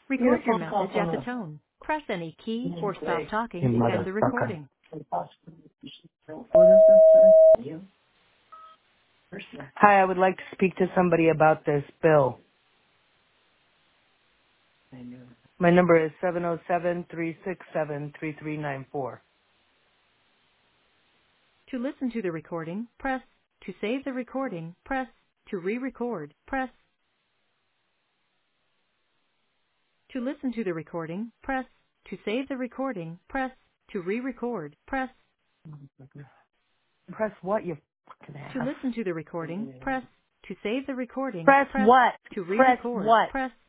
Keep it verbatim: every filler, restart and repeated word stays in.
You get Record a your phone call message from at the a tone. Press any key or stop like, talking your to end mother. the Okay. recording. What is this, sir? You? Hi, I would like to speak to somebody about this bill. I knew. My number is seven zero seven, three six seven, three three nine four. To listen to the recording, press. To save the recording, press. To re-record, press. To listen to the recording, press. To save the recording, press. To re-record, press. Press what, you fucking To ass? listen to the recording, press. To save the recording, Press press. what? To Press re-record, what? press.